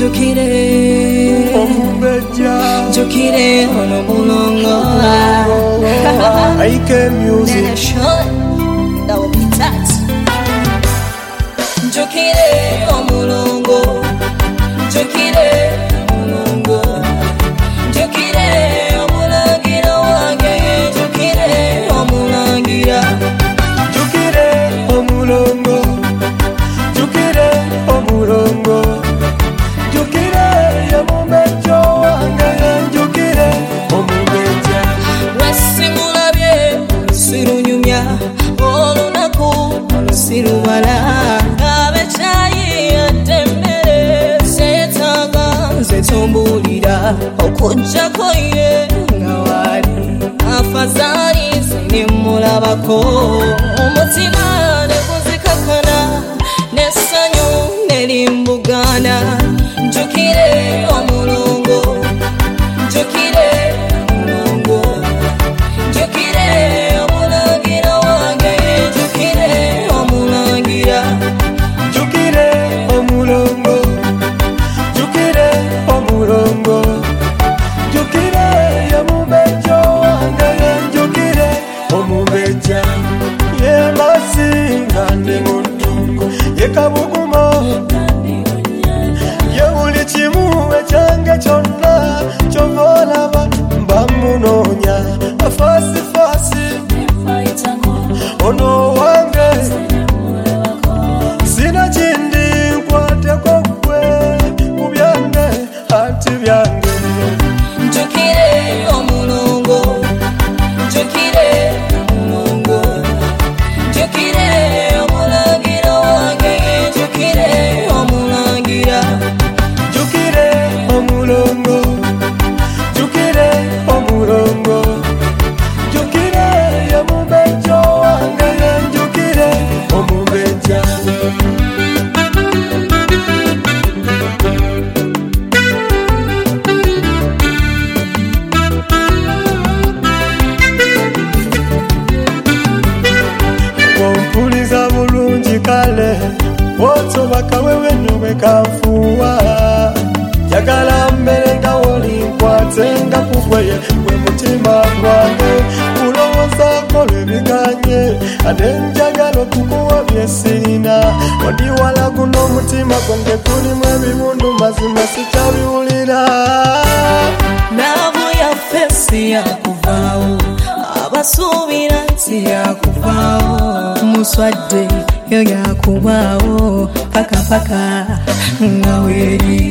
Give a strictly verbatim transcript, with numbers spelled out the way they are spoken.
Njukire Omubeja Njukire ono mulongo Ike music That will be that Njukire omulongo Njukire omulongo Njukire omulangira wange Njukire omulangira Njukire omulongo Njukire omulongo Njukire yamubejo wange Njukire omubeja Wesimulabye sirunyumya olunaku olusirubala abecayi atemmere seetaaga nze tombulira okujjako ye nga wali afazaali sinimulabako omutima ne guzikakana n'essanyu nerimbugana njukire omulongo njukire omulongo njukire omulangira wange njukire omulangira Njukire omulongo Njukire omulongo Njukire yamubejo wange Njukire omubeja Ye masinga ndi muntu Ye kabugumo Ye buli kimu ekyange kyonna ky'olaba mba munonya afasi fasi ono wange sina kindi nkwateko ggwe mu byange anti byange njukire omulongo njukire omulongo njukire omulangira wange njukire omulangira Njukire omulongo Njukire omulongo Njukire yamubejo wange Njukire omubeja Wompuliza bulungi kale wosobaka wewe nyowe kanfuwa Jagala mbere nga woli nkwate nga kugweye gwe mutima gwange kulowoozaako lwebiganye ate njagala okukuwa bye sirina ondiwala guno omutima gwange gulimu ebibundu mazima sikyabiwulira naabu yaffe si yakuvaawo abasuubira nti yakuvaawo muswadde yo yakubaawo paka paka nga weeri